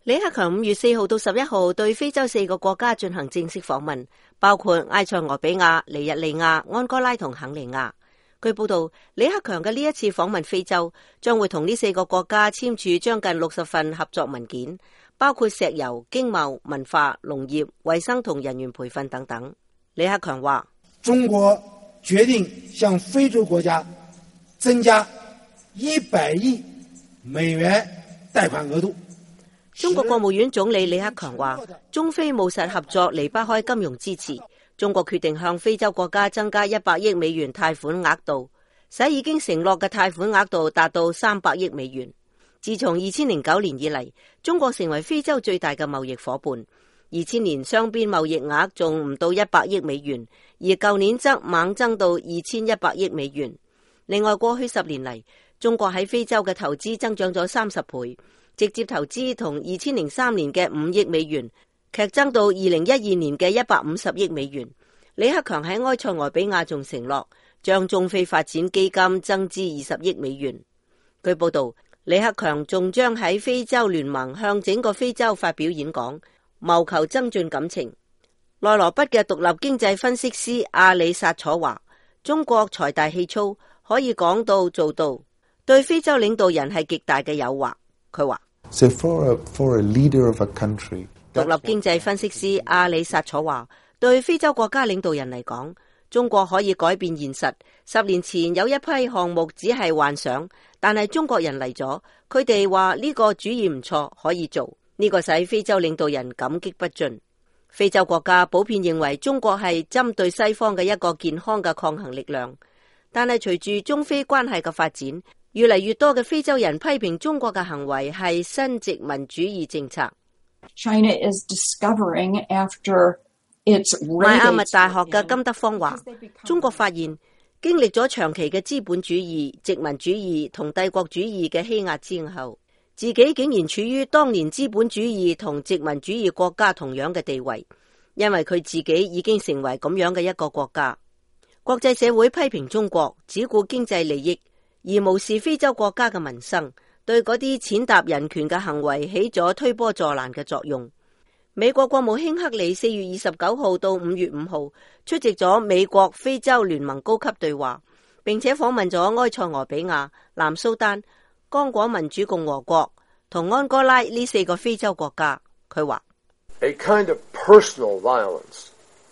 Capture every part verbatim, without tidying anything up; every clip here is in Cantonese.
李克強五月四號到十一號對非洲四個國家進行正式訪問，包括埃塞俄比亞、尼日利亞、安哥拉同肯尼亞。據報道，李克強嘅呢一次訪問非洲，將會同呢四個國家簽署將近六十份合作文件，包括石油、經貿、文化、農業、衛生同人員培訓等等。李克強話： 中國決定向非洲國家增加一百億美元貸款額度。 中國國務院總理李克強話：中非務實合作離不開金融支持。中國決定向非洲國家增加一百億美元貸款額度，使已經承諾嘅貸款額度達到三百億美元。自從二千零九年以嚟，中國成為非洲最大嘅貿易夥伴。二千年雙邊貿易額仲唔到一百億美元，而舊年則猛增到二千一百億美元。另外，過去十年嚟，中國喺非洲嘅投資增長咗三十倍。直接投資同二千零三年嘅五億美元劇增到二零一二年嘅一百五十億美元。李克強喺埃塞俄比亞仲承諾將中非發展基金增資二十億美元。據報道，李克強仲將喺非洲聯盟向整個非洲發表演講，謀求增進感情。內羅畢嘅獨立經濟分析師阿里薩楚話：中國財大氣粗，可以講到做到，對非洲領導人係極大嘅誘惑。佢話： So for a, for a leader of a country, 獨立經濟分析師阿里薩楚話，對非洲國家領導人嚟講，中國可以改變現實。十年前有一批項目只係幻想，但係中國人嚟咗，佢哋話呢個主意唔錯，可以做。呢個使非洲領導人感激不盡。非洲國家普遍認為中國係針對西方嘅一個健康嘅抗衡力量，但係隨住中非關係嘅發展，越嚟越多嘅非洲人批評中國嘅行為係新殖民主義政策。 China is discovering after its 邁阿密大學嘅金德芳話：中國發現經歷咗長期嘅資本主義、殖民主義同帝國主義嘅欺壓之後，自己竟然處於當年資本主義同殖民主義國家同樣嘅地位，因為佢自己已經成為咁樣嘅一個國家。國際社會批評中國只顧經濟利益，而無視非洲國家嘅民生，對嗰啲踐踏人權嘅行為起咗推波助瀾嘅作用。美國國務卿克里四月二十九號到五月五號出席咗美國非洲聯盟高級對話，並且訪問咗埃塞俄比亞、南蘇丹、剛果民主共和國同安哥拉呢四個非洲國家。佢話 ：A kind of personal violence.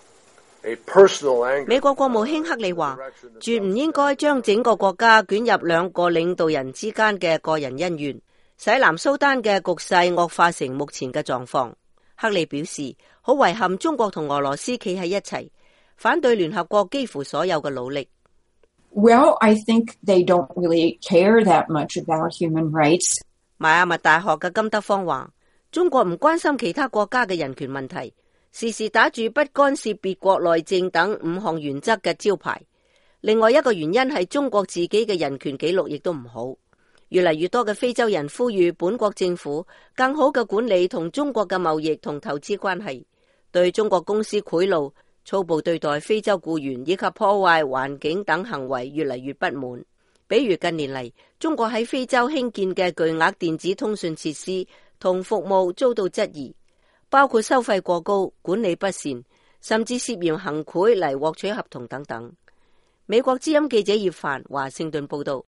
美國國務卿克里話，絕唔應該將整個國家捲入兩個領導人之間嘅個人恩怨，使南蘇丹嘅局勢惡化成目前嘅狀況。克里表示，好遺憾中國同俄羅斯企喺一齊，反對聯合國幾乎所有嘅努力。 Well, I think they don't really care that much about human rights. 邁阿密大學嘅金德芳話，中國唔關心其他國家嘅人權問題，時時打住不干涉別國內政等五項原則嘅招牌。另外一個原因係中國自己嘅人權記錄亦都唔好。越嚟越多嘅非洲人呼籲本國政府更好嘅管理同中國嘅貿易同投資關係，對中國公司賄賂、粗暴對待非洲僱員以及破壞環境等行為越嚟越不滿。比如近年嚟，中國喺非洲興建嘅巨額電子通訊設施同服務遭到質疑，包括收費過高、管理不善，甚至涉嫌行賄嚟獲取合同等等。美國之音記者葉凡華盛頓報道。